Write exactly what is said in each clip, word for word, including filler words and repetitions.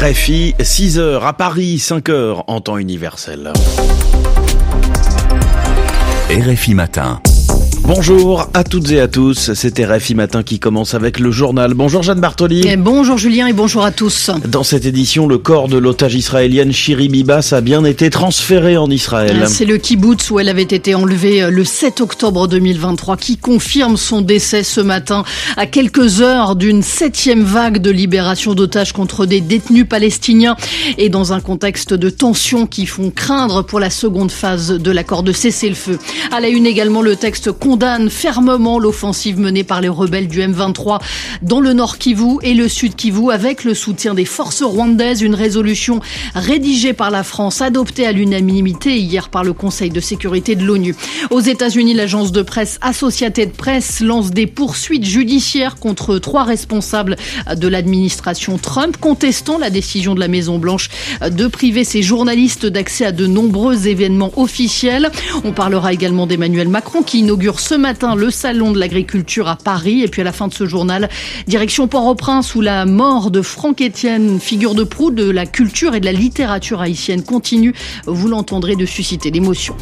R F I, six heures à Paris, cinq heures en temps universel. R F I Matin. Bonjour à toutes et à tous, c'est R F I Matin qui commence avec le journal. Bonjour Jeanne Bartoli. Et bonjour Julien et bonjour à tous. Dans cette édition, le corps de l'otage israélienne Shiri Bibas a bien été transféré en Israël. C'est le kibboutz où elle avait été enlevée le sept octobre deux mille vingt-trois qui confirme son décès ce matin à quelques heures d'une septième vague de libération d'otages contre des détenus palestiniens et dans un contexte de tensions qui font craindre pour la seconde phase de l'accord de cessez-le-feu. À la une également, le texte condamne fermement l'offensive menée par les rebelles du M vingt-trois dans le Nord Kivu et le Sud Kivu avec le soutien des forces rwandaises. Une résolution rédigée par la France, adoptée à l'unanimité hier par le Conseil de sécurité de l'ONU. Aux États-Unis, l'agence de presse Associated Press lance des poursuites judiciaires contre trois responsables de l'administration Trump, contestant la décision de la Maison-Blanche de priver ses journalistes d'accès à de nombreux événements officiels. On parlera également d'Emmanuel Macron qui inaugure ce matin le salon de l'agriculture à Paris. Et puis à la fin de ce journal, direction Port-au-Prince où la mort de Franck Etienne, figure de proue de la culture et de la littérature haïtienne, continue, vous l'entendrez, de susciter l'émotion.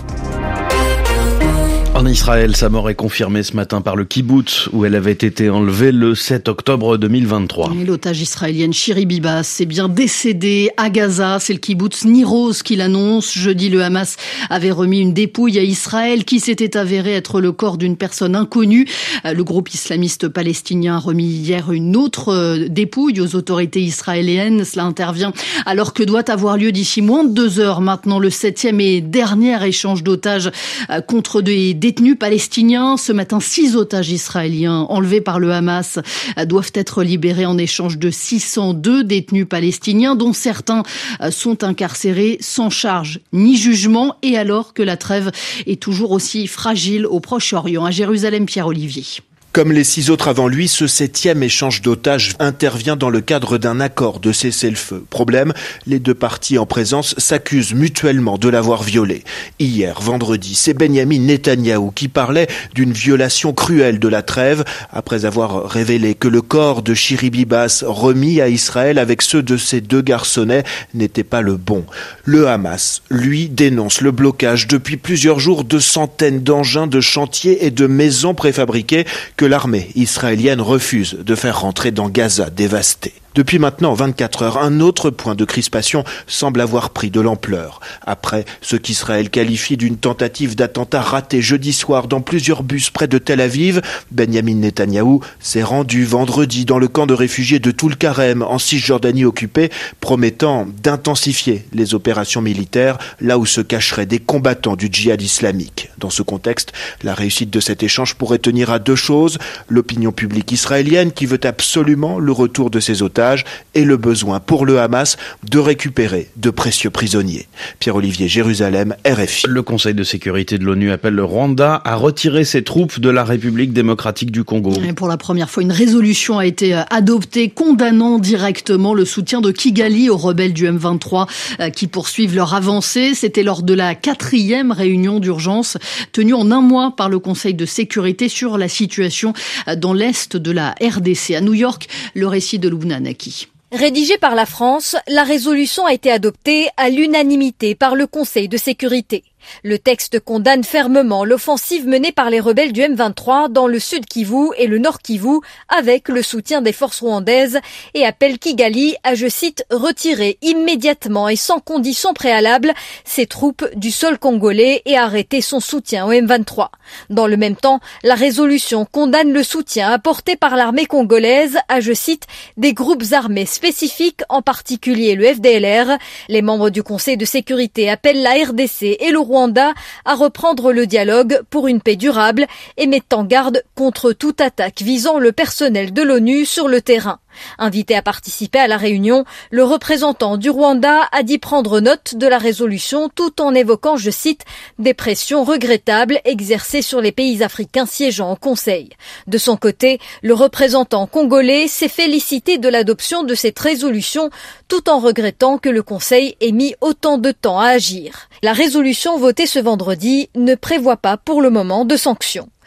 En Israël, sa mort est confirmée ce matin par le kibboutz où elle avait été enlevée le sept octobre deux mille vingt-trois. Et l'otage israélienne Shiri Bibas est bien décédée à Gaza. C'est le kibboutz Niroz qui l'annonce. Jeudi, le Hamas avait remis une dépouille à Israël qui s'était avérée être le corps d'une personne inconnue. Le groupe islamiste palestinien a remis hier une autre dépouille aux autorités israéliennes. Cela intervient alors que doit avoir lieu d'ici moins de deux heures maintenant le septième et dernier échange d'otages contre des détenus palestiniens. Ce matin, six otages israéliens enlevés par le Hamas doivent être libérés en échange de six cent deux détenus palestiniens, dont certains sont incarcérés sans charge ni jugement, et alors que la trêve est toujours aussi fragile au Proche-Orient. À Jérusalem, Pierre-Olivier. Comme les six autres avant lui, ce septième échange d'otages intervient dans le cadre d'un accord de cessez-le-feu. Problème, les deux parties en présence s'accusent mutuellement de l'avoir violé. Hier, vendredi, c'est Benyamin Netanyahou qui parlait d'une violation cruelle de la trêve après avoir révélé que le corps de Shiri Bibas remis à Israël avec ceux de ses deux garçonnets n'était pas le bon. Le Hamas, lui, dénonce le blocage depuis plusieurs jours de centaines d'engins de chantier et de maisons préfabriquées que que l'armée israélienne refuse de faire rentrer dans Gaza dévasté. Depuis maintenant vingt-quatre heures, un autre point de crispation semble avoir pris de l'ampleur. Après ce qu'Israël qualifie d'une tentative d'attentat raté jeudi soir dans plusieurs bus près de Tel Aviv, Benyamin Netanyahou s'est rendu vendredi dans le camp de réfugiés de Toul-Karem en Cisjordanie occupée, promettant d'intensifier les opérations militaires là où se cacheraient des combattants du djihad islamique. Dans ce contexte, la réussite de cet échange pourrait tenir à deux choses: l'opinion publique israélienne qui veut absolument le retour de ses otages et le besoin pour le Hamas de récupérer de précieux prisonniers. Pierre-Olivier, Jérusalem, R F I. Le Conseil de sécurité de l'ONU appelle le Rwanda à retirer ses troupes de la République démocratique du Congo. Et pour la première fois, une résolution a été adoptée condamnant directement le soutien de Kigali aux rebelles du M vingt-trois qui poursuivent leur avancée. C'était lors de la quatrième réunion d'urgence tenue en un mois par le Conseil de sécurité sur la situation dans l'est de la R D C. À New York, le récit de Loubna Naki. Rédigée par la France, la résolution a été adoptée à l'unanimité par le Conseil de sécurité. Le texte condamne fermement l'offensive menée par les rebelles du M vingt-trois dans le Sud Kivu et le Nord Kivu avec le soutien des forces rwandaises et appelle Kigali à, je cite, retirer immédiatement et sans condition préalable ses troupes du sol congolais et arrêter son soutien au M vingt-trois. Dans le même temps, la résolution condamne le soutien apporté par l'armée congolaise à, je cite, des groupes armés spécifiques, en particulier le F D L R. Les membres du Conseil de sécurité appellent la R D C et le Rwanda à reprendre le dialogue pour une paix durable et mettent en garde contre toute attaque visant le personnel de l'ONU sur le terrain. Invité à participer à la réunion, le représentant du Rwanda a dit prendre note de la résolution tout en évoquant, je cite, des pressions regrettables exercées sur les pays africains siégeant au Conseil. De son côté, le représentant congolais s'est félicité de l'adoption de cette résolution tout en regrettant que le Conseil ait mis autant de temps à agir. La résolution votée ce vendredi ne prévoit pas pour le moment de sanctions.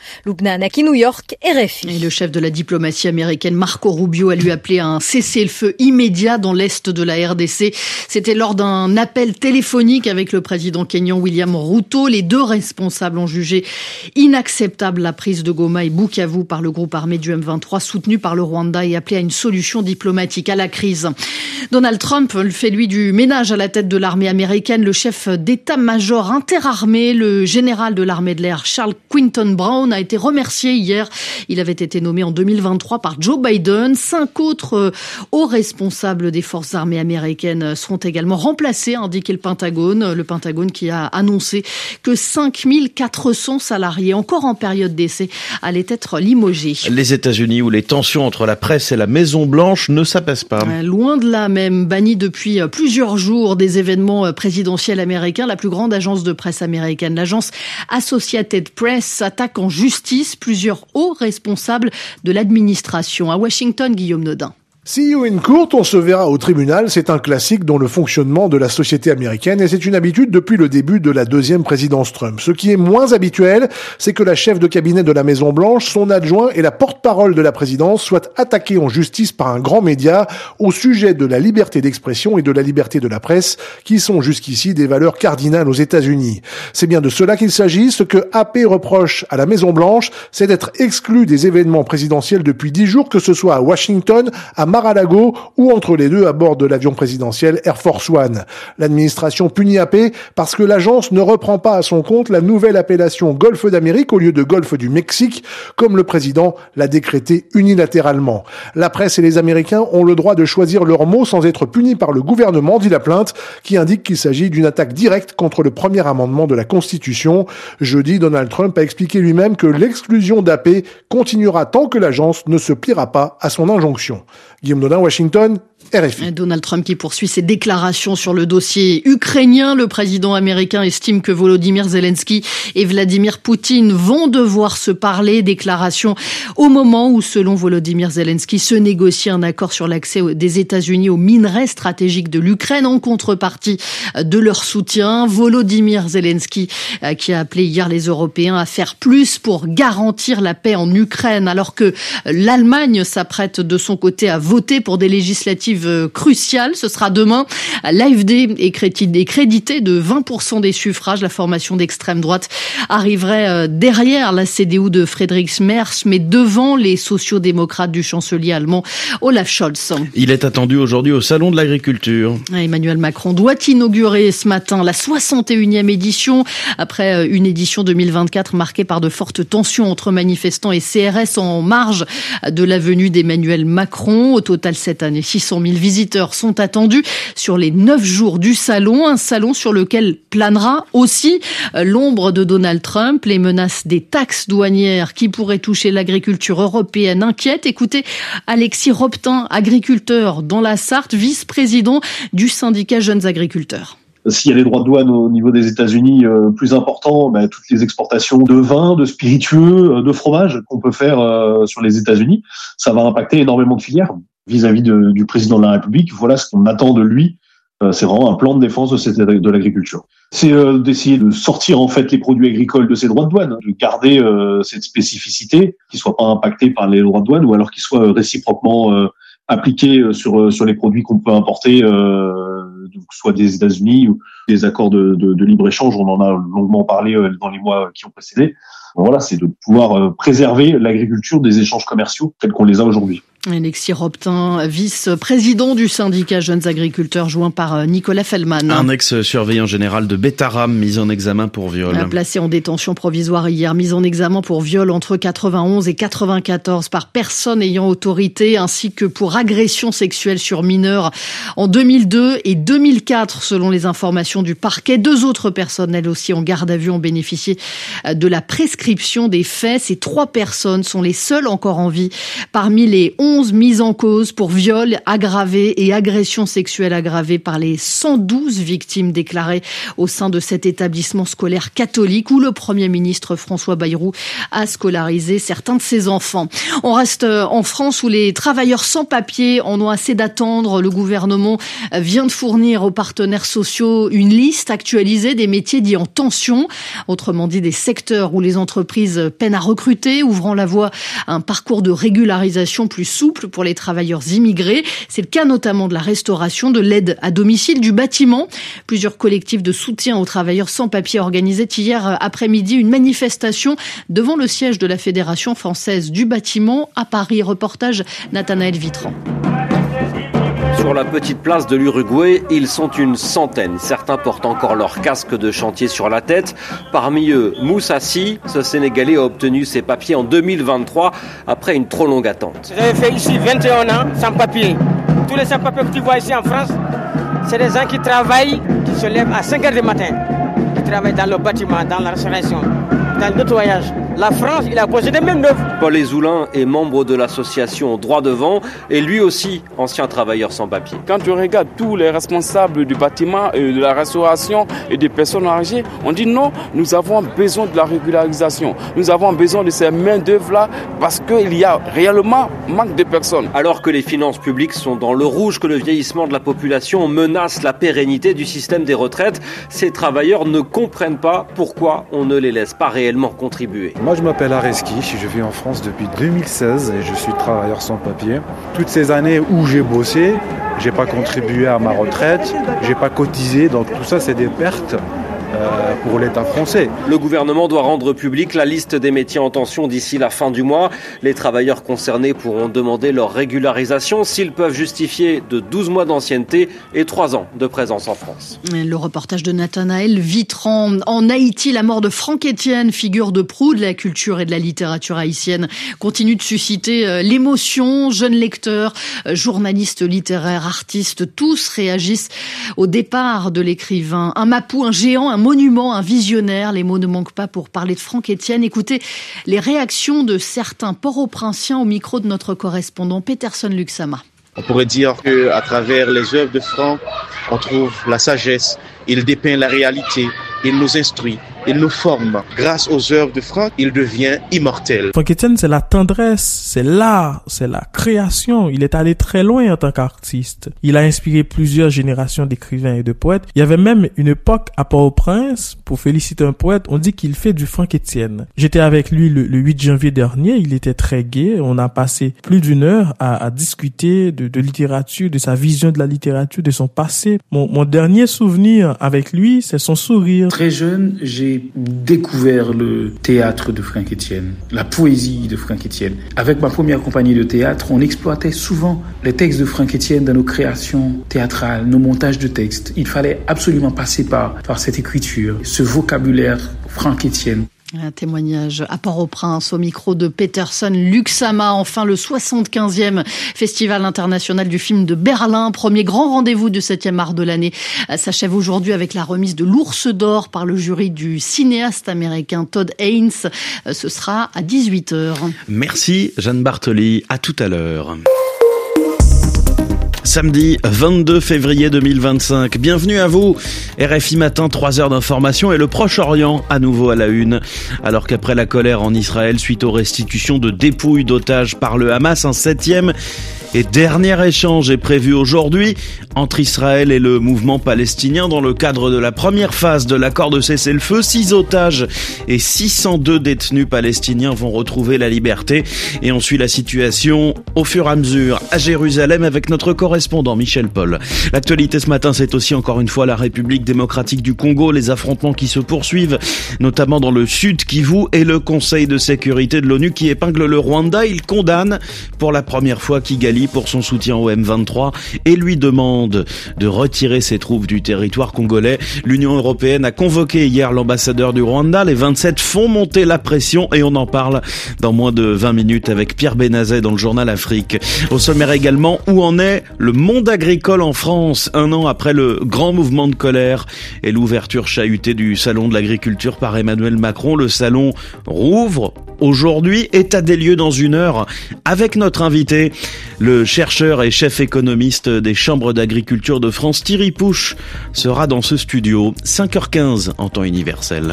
Lubna Anaki, New York, R F I. Et le chef de la diplomatie américaine, Marco Rubio, a lui appelé à un cessez-le-feu immédiat dans l'est de la R D C. C'était lors d'un appel téléphonique avec le président kényan William Ruto. Les deux responsables ont jugé inacceptable la prise de Goma et Bukavu par le groupe armé du M vingt-trois, soutenu par le Rwanda, et appelé à une solution diplomatique à la crise. Donald Trump fait lui du ménage à la tête de l'armée américaine. Le chef d'état-major interarmé, le général de l'armée de l'air Charles Quinton Brown, a été remercié hier. Il avait été nommé en deux mille vingt-trois par Joe Biden. Cinq autres hauts responsables des forces armées américaines seront également remplacés, a indiqué le Pentagone. Le Pentagone qui a annoncé que cinq mille quatre cents salariés, encore en période d'essai, allaient être limogés. Les États-Unis, où les tensions entre la presse et la Maison-Blanche ne s'apaisent pas. Loin de là même, banni depuis plusieurs jours des événements présidentiels américains, la plus grande agence de presse américaine, l'agence Associated Press, attaque en justice plusieurs hauts responsables de l'administration. À Washington, Guillaume Nodin. See you in court, on se verra au tribunal, c'est un classique dans le fonctionnement de la société américaine et c'est une habitude depuis le début de la deuxième présidence Trump. Ce qui est moins habituel, c'est que la chef de cabinet de la Maison-Blanche, son adjoint et la porte-parole de la présidence soient attaqués en justice par un grand média au sujet de la liberté d'expression et de la liberté de la presse, qui sont jusqu'ici des valeurs cardinales aux États-Unis. C'est bien de cela qu'il s'agit. Ce que A P reproche à la Maison-Blanche, c'est d'être exclu des événements présidentiels depuis dix jours, que ce soit à Washington, à Mar-a-Lago ou entre les deux à bord de l'avion présidentiel Air Force One. L'administration punit A P parce que l'agence ne reprend pas à son compte la nouvelle appellation Golfe d'Amérique au lieu de Golfe du Mexique, comme le président l'a décrété unilatéralement. La presse et les Américains ont le droit de choisir leurs mots sans être punis par le gouvernement, dit la plainte, qui indique qu'il s'agit d'une attaque directe contre le premier amendement de la Constitution. Jeudi, Donald Trump a expliqué lui-même que l'exclusion d'A P continuera tant que l'agence ne se pliera pas à son injonction. Guillaume Nodin, Washington, R F I. Donald Trump qui poursuit ses déclarations sur le dossier ukrainien. Le président américain estime que Volodymyr Zelensky et Vladimir Poutine vont devoir se parler. Déclaration au moment où, selon Volodymyr Zelensky, se négocie un accord sur l'accès des États-Unis aux minerais stratégiques de l'Ukraine en contrepartie de leur soutien. Volodymyr Zelensky qui a appelé hier les Européens à faire plus pour garantir la paix en Ukraine, alors que l'Allemagne s'apprête de son côté à voter pour des législatives cruciales. Ce sera demain. L'A F D est crédité de vingt pour cent des suffrages. La formation d'extrême droite arriverait derrière la C D U de Friedrich Merz, mais devant les sociaux-démocrates du chancelier allemand Olaf Scholz. Il est attendu aujourd'hui au Salon de l'Agriculture. Emmanuel Macron doit inaugurer ce matin la soixante et unième édition, après une édition deux mille vingt-quatre marquée par de fortes tensions entre manifestants et C R S en marge de la venue d'Emmanuel Macron. Au total, cette année, six cent mille visiteurs sont attendus sur les neuf jours du salon. Un salon sur lequel planera aussi l'ombre de Donald Trump. Les menaces des taxes douanières qui pourraient toucher l'agriculture européenne inquiètent. Écoutez Alexis Roptin, agriculteur dans la Sarthe, vice-président du syndicat Jeunes Agriculteurs. S'il y a des droits de douane au niveau des États-Unis euh, plus importants, ben, toutes les exportations de vin, de spiritueux, de fromage qu'on peut faire euh, sur les États-Unis, ça va impacter énormément de filières. Vis-à-vis de, du président de la République, voilà ce qu'on attend de lui. Euh, c'est vraiment un plan de défense de, cette, de l'agriculture. C'est euh, d'essayer de sortir en fait les produits agricoles de ces droits de douane, de garder euh, cette spécificité, qu'ils soient pas impactés par les droits de douane ou alors qu'ils soient réciproquement euh, appliqués sur sur les produits qu'on peut importer, euh, soit des États-Unis ou des accords de, de, de libre-échange. On en a longuement parlé dans les mois qui ont précédé. Voilà, c'est de pouvoir préserver l'agriculture des échanges commerciaux tels qu'on les a aujourd'hui. Alexis Roptin, vice-président du syndicat Jeunes Agriculteurs, joint par Nicolas Fellman. Un ex-surveillant général de Betaram, mis en examen pour viol. Placé en détention provisoire hier, mis en examen pour viol entre quatre-vingt-onze et quatre-vingt-quatorze par personne ayant autorité, ainsi que pour agression sexuelle sur mineurs en deux mille deux et deux mille quatre, selon les informations du parquet. Deux autres personnes, elles aussi en garde à vue, ont bénéficié de la prescription des faits. Ces trois personnes sont les seules encore en vie parmi les onze onze mises en cause pour viol aggravé et agression sexuelle aggravée par les cent douze victimes déclarées au sein de cet établissement scolaire catholique où le Premier ministre François Bayrou a scolarisé certains de ses enfants. On reste en France où les travailleurs sans papier en ont assez d'attendre. Le gouvernement vient de fournir aux partenaires sociaux une liste actualisée des métiers dits en tension, autrement dit des secteurs où les entreprises peinent à recruter, ouvrant la voie à un parcours de régularisation plus souple pour les travailleurs immigrés. C'est le cas notamment de la restauration, de l'aide à domicile, du bâtiment. Plusieurs collectifs de soutien aux travailleurs sans papier organisaient hier après-midi une manifestation devant le siège de la Fédération française du bâtiment à Paris. Reportage Nathanaël Vitran. Sur la petite place de l'Uruguay, ils sont une centaine. Certains portent encore leur casque de chantier sur la tête. Parmi eux, Moussassi, ce Sénégalais a obtenu ses papiers en deux mille vingt-trois après une trop longue attente. J'avais fait ici vingt et un ans sans papier. Tous les sans-papiers que tu vois ici en France, c'est des gens qui travaillent, qui se lèvent à cinq heures du matin, qui travaillent dans le bâtiment, dans la restauration, dans le nettoyage. La France, il a posé des mêmes neufs. Paul Ezoulin est membre de l'association Droit Devant et lui aussi ancien travailleur sans papier. Quand tu regardes tous les responsables du bâtiment et de la restauration et des personnes âgées, on dit non, nous avons besoin de la régularisation. Nous avons besoin de ces main-d'œuvre-là parce qu'il y a réellement manque de personnes. Alors que les finances publiques sont dans le rouge, que le vieillissement de la population menace la pérennité du système des retraites, ces travailleurs ne comprennent pas pourquoi on ne les laisse pas réellement contribuer. Moi, je m'appelle Areski, je vis en France depuis deux mille seize et je suis travailleur sans papier. Toutes ces années où j'ai bossé, j'ai pas contribué à ma retraite, j'ai pas cotisé, donc tout ça, c'est des pertes euh, pour l'État français. Le gouvernement doit rendre publique la liste des métiers en tension d'ici la fin du mois. Les travailleurs concernés pourront demander leur régularisation s'ils peuvent justifier de douze mois d'ancienneté et trois ans de présence en France. Le reportage de Nathanaël Vitran. En Haïti, la mort de Franck Etienne, figure de proue de la culture et de la littérature haïtienne, continue de susciter l'émotion. Jeunes lecteurs, journalistes littéraires, artistes, tous réagissent au départ de l'écrivain. Un mapou, un géant, un monument, un visionnaire. Les mots ne manquent pas pour parler de Franck Etienne. Écoutez les réactions de certains port-au-prinsiens au micro de notre correspondant Peterson Luxama. On pourrait dire qu'à travers les œuvres de Franck, on trouve la sagesse. Il dépeint la réalité, il nous instruit, il nous forme. Grâce aux œuvres de Franck, il devient immortel. Franck Etienne, c'est la tendresse, c'est l'art, c'est la création. Il est allé très loin en tant qu'artiste. Il a inspiré plusieurs générations d'écrivains et de poètes. Il y avait même une époque à Port-au-Prince, pour féliciter un poète, on dit qu'il fait du Franck Etienne. J'étais avec lui le, le huit janvier dernier, il était très gai. On a passé plus d'une heure à, à discuter de, de littérature, de sa vision de la littérature, de son passé. Mon, mon dernier souvenir avec lui, c'est son sourire. Très jeune, j'ai découvert le théâtre de Franck Etienne, la poésie de Franck Etienne. Avec ma première compagnie de théâtre, on exploitait souvent les textes de Franck Etienne dans nos créations théâtrales, nos montages de textes. Il fallait absolument passer par, par cette écriture, ce vocabulaire Franck Etienne. Un témoignage à Port-au-Prince au micro de Peterson Luxama. Enfin, le soixante-quinzième Festival international du film de Berlin, premier grand rendez-vous du septième art de l'année, s'achève aujourd'hui avec la remise de l'Ours d'Or par le jury du cinéaste américain Todd Haynes. Ce sera à dix-huit heures. Merci Jeanne Bartoli, à tout à l'heure. Samedi vingt-deux février deux mille vingt-cinq. Bienvenue à vous. R F I Matin, trois heures d'information et le Proche-Orient à nouveau à la une. Alors qu'après la colère en Israël suite aux restitutions de dépouilles d'otages par le Hamas, un septième et dernier échange est prévu aujourd'hui entre Israël et le mouvement palestinien dans le cadre de la première phase de l'accord de cessez-le-feu. Six otages et six cent deux détenus palestiniens vont retrouver la liberté et on suit la situation au fur et à mesure à Jérusalem avec notre correspondant Michel Paul. L'actualité ce matin, c'est aussi encore une fois la République démocratique du Congo, les affrontements qui se poursuivent, notamment dans le Sud Kivu, et le Conseil de sécurité de l'ONU qui épingle le Rwanda. Il condamne pour la première fois Kigali pour son soutien au M vingt-trois et lui demande de retirer ses troupes du territoire congolais. L'Union européenne a convoqué hier l'ambassadeur du Rwanda. Les vingt-sept font monter la pression et on en parle dans moins de vingt minutes avec Pierre Benazet dans le journal Afrique. Au sommaire également, où en est le monde agricole en France, un an après le grand mouvement de colère et l'ouverture chahutée du salon de l'agriculture par Emmanuel Macron. Le salon rouvre aujourd'hui. État des lieux dans une heure avec notre invité, le chercheur et chef économiste des chambres d'agriculture de France, Thierry Pouche, sera dans ce studio. cinq heures quinze en temps universel.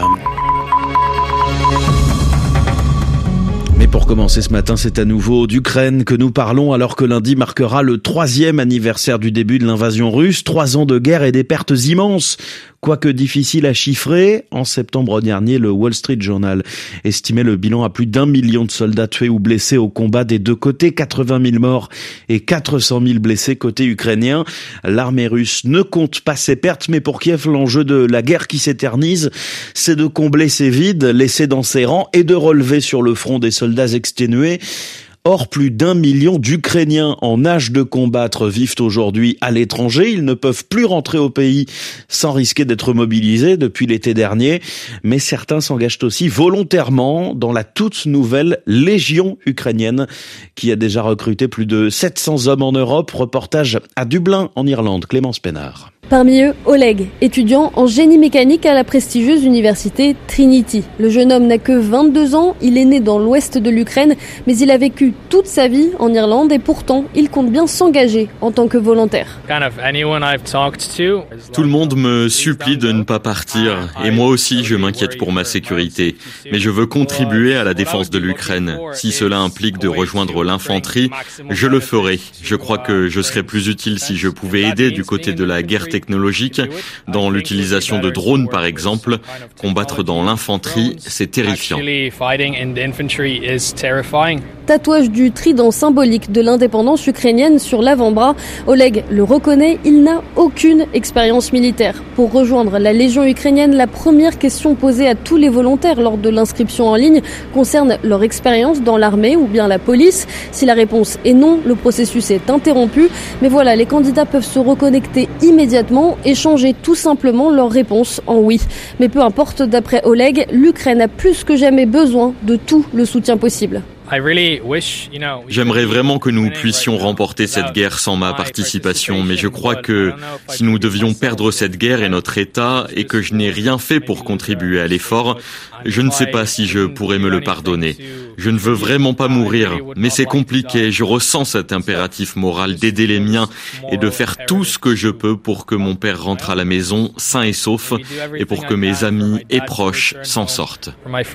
Mais pour commencer ce matin, c'est à nouveau d'Ukraine que nous parlons alors que lundi marquera le troisième anniversaire du début de l'invasion russe. Trois ans de guerre et des pertes immenses. Quoique difficile à chiffrer, en septembre dernier, le Wall Street Journal estimait le bilan à plus d'un million de soldats tués ou blessés au combat des deux côtés, quatre-vingt mille morts et quatre cent mille blessés côté ukrainien. L'armée russe ne compte pas ses pertes, mais pour Kiev, l'enjeu de la guerre qui s'éternise, c'est de combler ces vides laissés dans ses rangs et de relever sur le front des soldats exténués. Or, plus d'un million d'Ukrainiens en âge de combattre vivent aujourd'hui à l'étranger. Ils ne peuvent plus rentrer au pays sans risquer d'être mobilisés depuis l'été dernier. Mais certains s'engagent aussi volontairement dans la toute nouvelle Légion ukrainienne qui a déjà recruté plus de sept cents hommes en Europe. Reportage à Dublin, en Irlande. Clémence Pénard. Parmi eux, Oleg, étudiant en génie mécanique à la prestigieuse université Trinity. Le jeune homme n'a que vingt-deux ans, il est né dans l'ouest de l'Ukraine, mais il a vécu toute sa vie en Irlande et pourtant, il compte bien s'engager en tant que volontaire. Tout le monde me supplie de ne pas partir et moi aussi je m'inquiète pour ma sécurité. Mais je veux contribuer à la défense de l'Ukraine. Si cela implique de rejoindre l'infanterie, je le ferai. Je crois que je serais plus utile si je pouvais aider du côté de la guerre technologique, dans l'utilisation de drones par exemple. Combattre dans l'infanterie, c'est terrifiant. Tatouage du trident symbolique de l'indépendance ukrainienne sur l'avant-bras, Oleg le reconnaît, il n'a aucune expérience militaire. Pour rejoindre la Légion ukrainienne, la première question posée à tous les volontaires lors de l'inscription en ligne concerne leur expérience dans l'armée ou bien la police. Si la réponse est non, le processus est interrompu. Mais voilà, les candidats peuvent se reconnecter immédiatement et changer tout simplement leur réponse en oui. Mais peu importe, d'après Oleg, l'Ukraine a plus que jamais besoin de tout le soutien possible. J'aimerais vraiment que nous puissions remporter cette guerre sans ma participation, mais je crois que si nous devions perdre cette guerre et notre État, et que je n'ai rien fait pour contribuer à l'effort, je ne sais pas si je pourrais me le pardonner. Je ne veux vraiment pas mourir, mais c'est compliqué. Je ressens cet impératif moral d'aider les miens et de faire tout ce que je peux pour que mon père rentre à la maison sain et sauf et pour que mes amis et proches s'en sortent.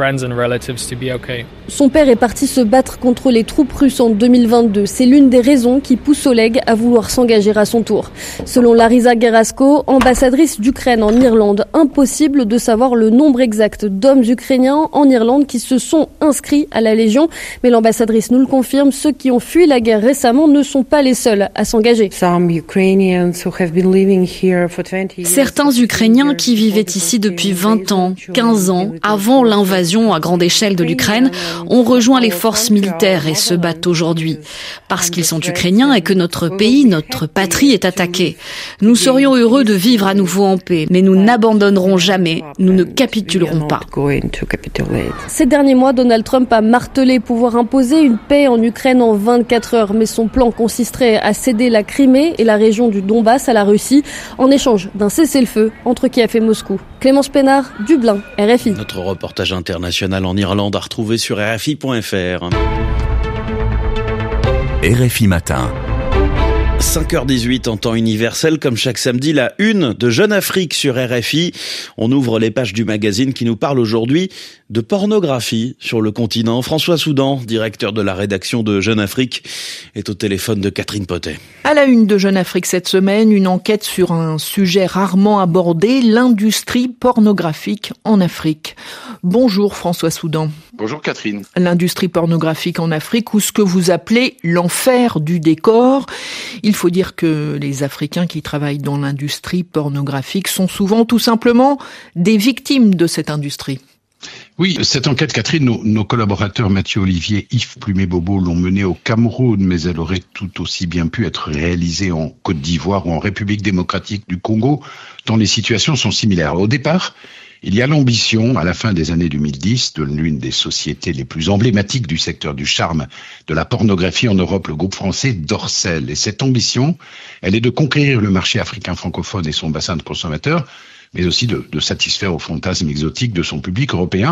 Son père est parti se battre contre les troupes russes en deux mille vingt-deux. C'est l'une des raisons qui pousse Oleg à vouloir s'engager à son tour. Selon Larisa Gerasko, ambassadrice d'Ukraine en Irlande, impossible de savoir le nombre exact d'hommes ukrainiens en Irlande qui se sont inscrits à la Légion. Mais l'ambassadrice nous le confirme, ceux qui ont fui la guerre récemment ne sont pas les seuls à s'engager. Certains Ukrainiens qui vivaient ici depuis vingt ans, quinze ans, avant l'invasion à grande échelle de l'Ukraine, ont rejoint les forces militaires et se battent aujourd'hui. Parce qu'ils sont ukrainiens et que notre pays, notre patrie est attaquée. Nous serions heureux de vivre à nouveau en paix, mais nous n'abandonnerons jamais, nous ne capitulerons pas. Ces derniers mois, Donald Trump a martelé pouvoir imposer une paix en Ukraine en vingt-quatre heures, mais son plan consisterait à céder la Crimée et la région du Donbass à la Russie en échange d'un cessez-le-feu entre Kiev et Moscou. Clémence Pénard, Dublin, R F I. Notre reportage international en Irlande à retrouver sur R F I point F R. R F I Matin. cinq heures dix-huit en temps universel, comme chaque samedi, la une de Jeune Afrique sur R F I. On ouvre les pages du magazine qui nous parle aujourd'hui de pornographie sur le continent. François Soudan, directeur de la rédaction de Jeune Afrique, est au téléphone de Catherine Potet. À la une de Jeune Afrique cette semaine, une enquête sur un sujet rarement abordé, l'industrie pornographique en Afrique. Bonjour François Soudan. Bonjour Catherine. L'industrie pornographique en Afrique, ou ce que vous appelez l'enfer du décor. Il faut dire que les Africains qui travaillent dans l'industrie pornographique sont souvent tout simplement des victimes de cette industrie. Oui, cette enquête, Catherine, nos, nos collaborateurs Mathieu Olivier, Yves Plumet-Bobo l'ont menée au Cameroun, mais elle aurait tout aussi bien pu être réalisée en Côte d'Ivoire ou en République démocratique du Congo, dont les situations sont similaires. Au départ, il y a l'ambition, à la fin des années deux mille dix, de l'une des sociétés les plus emblématiques du secteur du charme, de la pornographie en Europe, le groupe français Dorsel. Et cette ambition, elle est de conquérir le marché africain francophone et son bassin de consommateurs, mais aussi de, de satisfaire aux fantasmes exotiques de son public européen.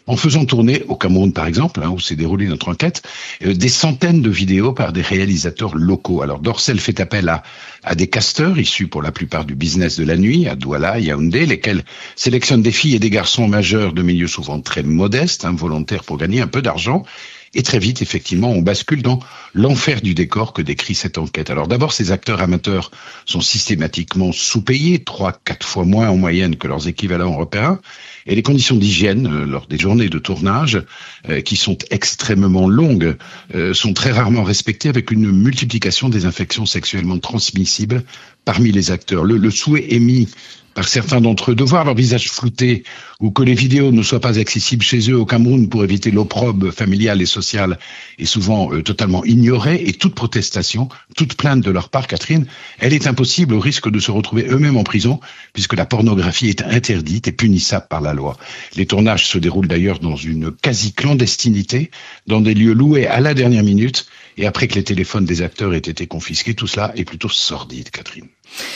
en faisant tourner, au Cameroun par exemple, hein, où s'est déroulée notre enquête, euh, des centaines de vidéos par des réalisateurs locaux. Alors Dorsel fait appel à, à des casteurs issus pour la plupart du business de la nuit, à Douala, Yaoundé, lesquels sélectionnent des filles et des garçons majeurs de milieux souvent très modestes, hein, volontaires pour gagner un peu d'argent. Et très vite, effectivement, on bascule dans l'enfer du décor que décrit cette enquête. Alors d'abord, ces acteurs amateurs sont systématiquement sous-payés, trois, quatre fois moins en moyenne que leurs équivalents européens. Et les conditions d'hygiène euh, lors des journées de tournage, euh, qui sont extrêmement longues, euh, sont très rarement respectées, avec une multiplication des infections sexuellement transmissibles parmi les acteurs. Le, le souhait émis par certains d'entre eux de voir leur visage flouté ou que les vidéos ne soient pas accessibles chez eux au Cameroun pour éviter l'opprobre familial et social est souvent euh, totalement ignoré, et toute protestation, toute plainte de leur part, Catherine, elle est impossible au risque de se retrouver eux-mêmes en prison, puisque la pornographie est interdite et punissable par la loi. Les tournages se déroulent d'ailleurs dans une quasi-clandestinité, dans des lieux loués à la dernière minute, et après que les téléphones des acteurs aient été confisqués, tout cela est plutôt sordide, Catherine.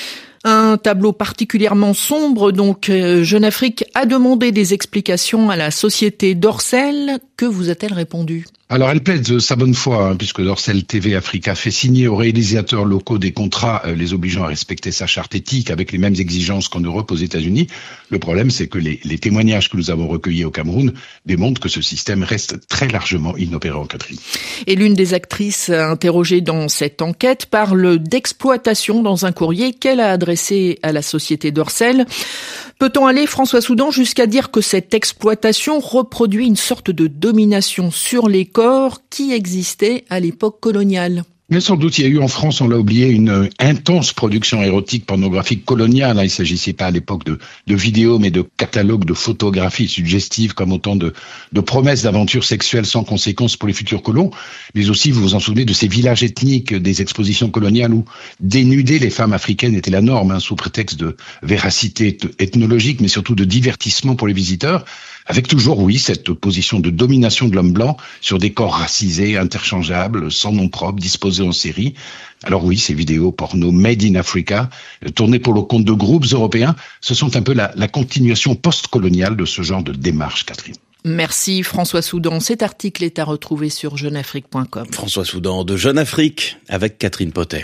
Un tableau particulièrement sombre, donc euh, Jeune Afrique a demandé des explications à la société Dorsel. Que vous a-t-elle répondu ? Alors elle plaide sa bonne foi, hein, puisque Dorsel T V Africa fait signer aux réalisateurs locaux des contrats euh, les obligeant à respecter sa charte éthique avec les mêmes exigences qu'en Europe, aux États-Unis. Le problème, c'est que les, les témoignages que nous avons recueillis au Cameroun démontrent que ce système reste très largement inopérant, Catherine. Et l'une des actrices interrogées dans cette enquête parle d'exploitation dans un courrier qu'elle a adressé à la société Dorsel. Peut-on aller, François Soudan, jusqu'à dire que cette exploitation reproduit une sorte de domination sur les corps qui existait à l'époque coloniale ? Mais sans doute, il y a eu en France, on l'a oublié, une intense production érotique pornographique coloniale. Il ne s'agissait pas à l'époque de, de vidéos, mais de catalogues de photographies suggestives comme autant de, de promesses d'aventures sexuelles sans conséquences pour les futurs colons. Mais aussi, vous vous en souvenez, de ces villages ethniques des expositions coloniales où dénuder les femmes africaines était la norme, hein, sous prétexte de véracité ethnologique, mais surtout de divertissement pour les visiteurs. Avec toujours, oui, cette position de domination de l'homme blanc sur des corps racisés, interchangeables, sans nom propre, disposés en série. Alors oui, ces vidéos porno made in Africa, tournées pour le compte de groupes européens, ce sont un peu la, la continuation post-coloniale de ce genre de démarche, Catherine. Merci François Soudan. Cet article est à retrouver sur jeune afrique point com. François Soudan de Jeune Afrique avec Catherine Potet.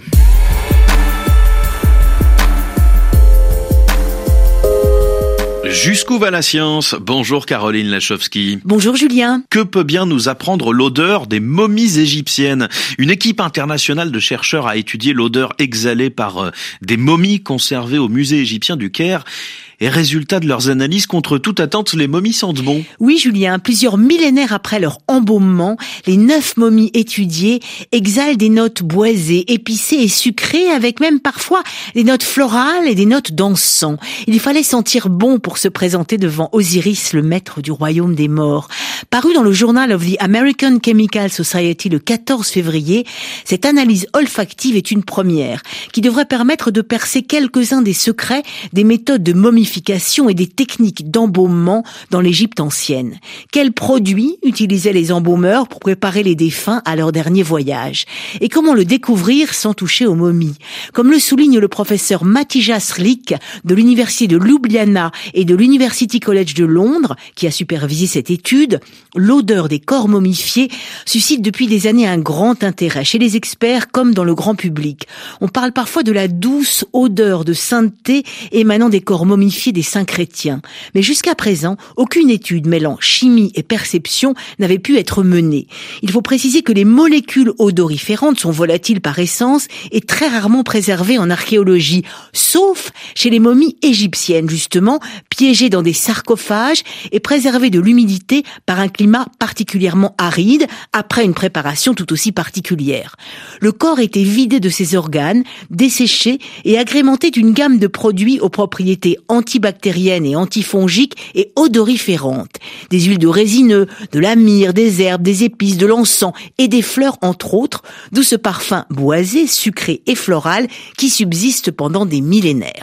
Jusqu'où va la science ? Bonjour Caroline Lachowski. Bonjour Julien. Que peut bien nous apprendre l'odeur des momies égyptiennes ? Une équipe internationale de chercheurs a étudié l'odeur exhalée par des momies conservées au musée égyptien du Caire. Et résultat de leurs analyses, contre toute attente, les momies sentent bon. Oui, Julien, plusieurs millénaires après leur embaumement, les neuf momies étudiées exhalent des notes boisées, épicées et sucrées, avec même parfois des notes florales et des notes d'encens. Il fallait sentir bon pour se présenter devant Osiris, le maître du royaume des morts. Paru dans le Journal of the American Chemical Society le quatorze février, cette analyse olfactive est une première, qui devrait permettre de percer quelques-uns des secrets des méthodes de momification et des techniques d'embaumement dans l'Égypte ancienne. Quels produits utilisaient les embaumeurs pour préparer les défunts à leur dernier voyage ? Et comment le découvrir sans toucher aux momies ? Comme le souligne le professeur Matija Slik de l'université de Ljubljana et de l'University College de Londres, qui a supervisé cette étude, l'odeur des corps momifiés suscite depuis des années un grand intérêt chez les experts comme dans le grand public. On parle parfois de la douce odeur de sainteté émanant des corps momifiés des saints chrétiens. Mais jusqu'à présent, aucune étude mêlant chimie et perception n'avait pu être menée. Il faut préciser que les molécules odoriférantes sont volatiles par essence et très rarement préservées en archéologie, sauf chez les momies égyptiennes, justement, piégées dans des sarcophages et préservées de l'humidité par un climat particulièrement aride, après une préparation tout aussi particulière. Le corps était vidé de ses organes, desséché et agrémenté d'une gamme de produits aux propriétés antibactériennes et antifongiques et odoriférantes. Des huiles de résineux, de la myrrhe, des herbes, des épices, de l'encens et des fleurs entre autres, d'où ce parfum boisé, sucré et floral qui subsiste pendant des millénaires.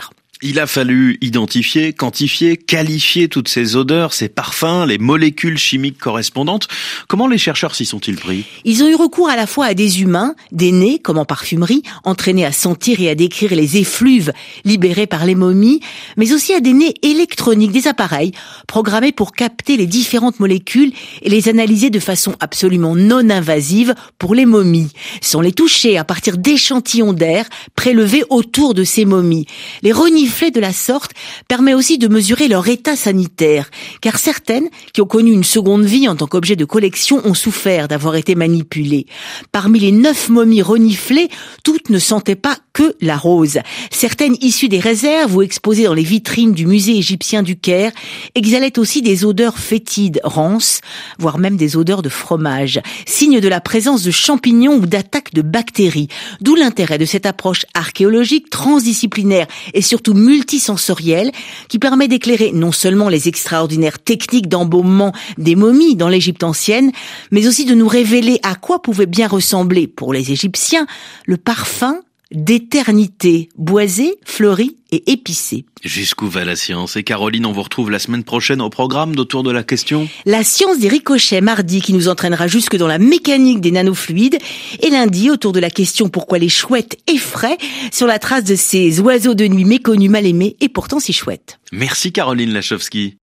Il a fallu identifier, quantifier, qualifier toutes ces odeurs, ces parfums, les molécules chimiques correspondantes. Comment les chercheurs s'y sont-ils pris? Ils ont eu recours à la fois à des humains, des nez, comme en parfumerie, entraînés à sentir et à décrire les effluves libérés par les momies, mais aussi à des nez électroniques, des appareils programmés pour capter les différentes molécules et les analyser de façon absolument non invasive pour les momies, sans les toucher à partir d'échantillons d'air prélevés autour de ces momies. Les renifler de la sorte permet aussi de mesurer leur état sanitaire, car certaines, qui ont connu une seconde vie en tant qu'objet de collection, ont souffert d'avoir été manipulées. Parmi les neuf momies reniflées, toutes ne sentaient pas que la rose. Certaines issues des réserves ou exposées dans les vitrines du musée égyptien du Caire exhalaient aussi des odeurs fétides, rances, voire même des odeurs de fromage, signe de la présence de champignons ou d'attaques de bactéries. D'où l'intérêt de cette approche archéologique transdisciplinaire et surtout multisensorielle qui permet d'éclairer non seulement les extraordinaires techniques d'embaumement des momies dans l'Égypte ancienne, mais aussi de nous révéler à quoi pouvait bien ressembler, pour les Égyptiens, le parfum d'éternité, boisé, fleuri et épicé. Jusqu'où va la science? Et Caroline, on vous retrouve la semaine prochaine au programme d'Autour de la question. La science des ricochets mardi qui nous entraînera jusque dans la mécanique des nanofluides, et lundi autour de la question pourquoi les chouettes effraient, sur la trace de ces oiseaux de nuit méconnus, mal aimés et pourtant si chouettes. Merci Caroline Lachowski.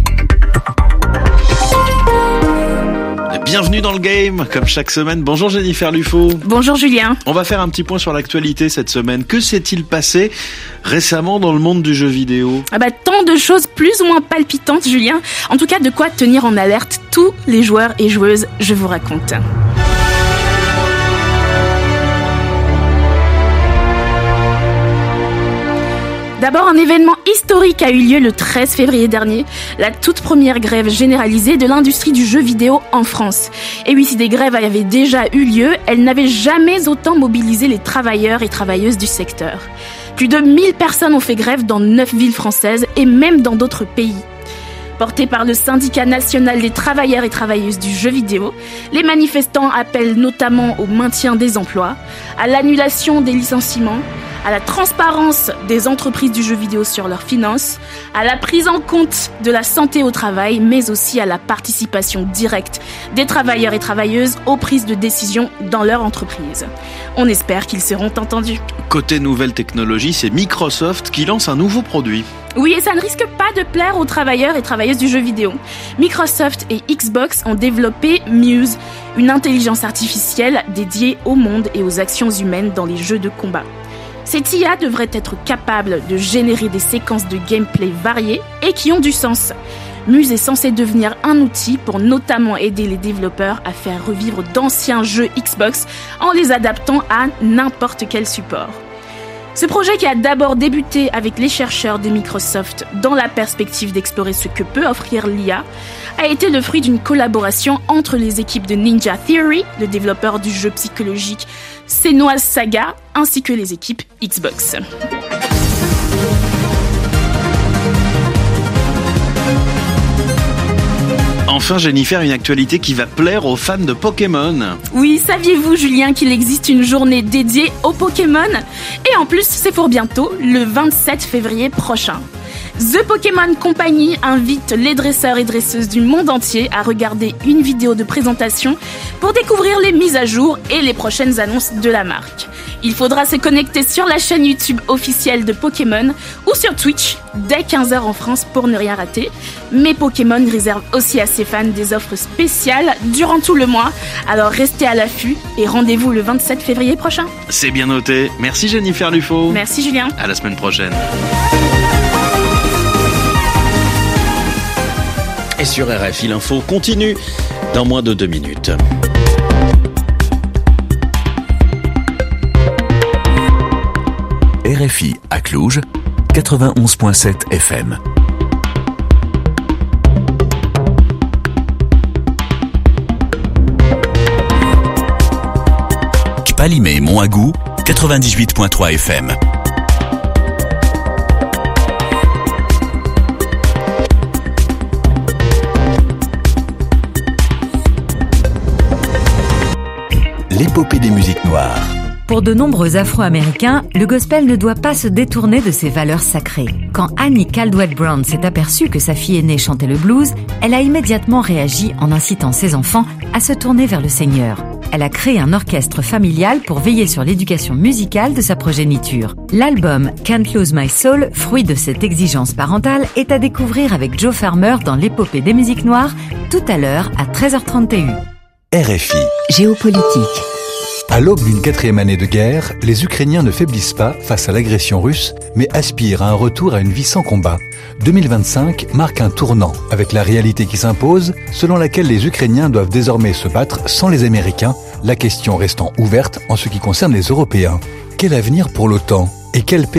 Bienvenue dans le game, comme chaque semaine. Bonjour Jennifer Lufo. Bonjour Julien. On va faire un petit point sur l'actualité cette semaine. Que s'est-il passé récemment dans le monde du jeu vidéo? Ah bah tant de choses plus ou moins palpitantes Julien. En tout cas de quoi tenir en alerte tous les joueurs et joueuses, je vous raconte. D'abord, un événement historique a eu lieu le treize février dernier, la toute première grève généralisée de l'industrie du jeu vidéo en France. Et oui, si des grèves avaient déjà eu lieu, elles n'avaient jamais autant mobilisé les travailleurs et travailleuses du secteur. Plus de mille personnes ont fait grève dans neuf villes françaises et même dans d'autres pays. Portés par le syndicat national des travailleurs et travailleuses du jeu vidéo, les manifestants appellent notamment au maintien des emplois, à l'annulation des licenciements, à la transparence des entreprises du jeu vidéo sur leurs finances, à la prise en compte de la santé au travail, mais aussi à la participation directe des travailleurs et travailleuses aux prises de décision dans leur entreprise. On espère qu'ils seront entendus. Côté nouvelle technologie, c'est Microsoft qui lance un nouveau produit. Oui, et ça ne risque pas de plaire aux travailleurs et travailleuses du jeu vidéo. Microsoft et Xbox ont développé Muse, une intelligence artificielle dédiée au monde et aux actions humaines dans les jeux de combat. Cette I A devrait être capable de générer des séquences de gameplay variées et qui ont du sens. Muse est censé devenir un outil pour notamment aider les développeurs à faire revivre d'anciens jeux Xbox en les adaptant à n'importe quel support. Ce projet, qui a d'abord débuté avec les chercheurs de Microsoft dans la perspective d'explorer ce que peut offrir l'I A, a été le fruit d'une collaboration entre les équipes de Ninja Theory, le développeur du jeu psychologique Senua's Saga, ainsi que les équipes Xbox. Enfin, Jennifer, une actualité qui va plaire aux fans de Pokémon. Oui, saviez-vous, Julien, qu'il existe une journée dédiée aux Pokémon? Et en plus, c'est pour bientôt, le vingt-sept février prochain. The Pokémon Company invite les dresseurs et dresseuses du monde entier à regarder une vidéo de présentation pour découvrir les mises à jour et les prochaines annonces de la marque. Il faudra se connecter sur la chaîne YouTube officielle de Pokémon ou sur Twitch dès quinze heures en France pour ne rien rater. Mais Pokémon réserve aussi à ses fans des offres spéciales durant tout le mois. Alors restez à l'affût et rendez-vous le vingt-sept février prochain. C'est bien noté. Merci Jennifer Lufo. Merci Julien. À la semaine prochaine. Et sur R F I, l'info continue dans moins de deux minutes. R F I à Cluj, quatre-vingt-onze virgule sept F M. Kpalimé Monagou, quatre-vingt-dix-huit virgule trois F M. L'épopée des musiques noires. Pour de nombreux Afro-Américains, le gospel ne doit pas se détourner de ses valeurs sacrées. Quand Annie Caldwell Brown s'est aperçue que sa fille aînée chantait le blues, elle a immédiatement réagi en incitant ses enfants à se tourner vers le Seigneur. Elle a créé un orchestre familial pour veiller sur l'éducation musicale de sa progéniture. L'album Can't Lose My Soul, fruit de cette exigence parentale, est à découvrir avec Joe Farmer dans l'épopée des musiques noires, tout à l'heure à treize heures trente et un. R F I. Géopolitique. À l'aube d'une quatrième année de guerre, les Ukrainiens ne faiblissent pas face à l'agression russe, mais aspirent à un retour à une vie sans combat. deux mille vingt-cinq marque un tournant, avec la réalité qui s'impose, selon laquelle les Ukrainiens doivent désormais se battre sans les Américains, la question restant ouverte en ce qui concerne les Européens. Quel avenir pour l'OTAN ? Et quelle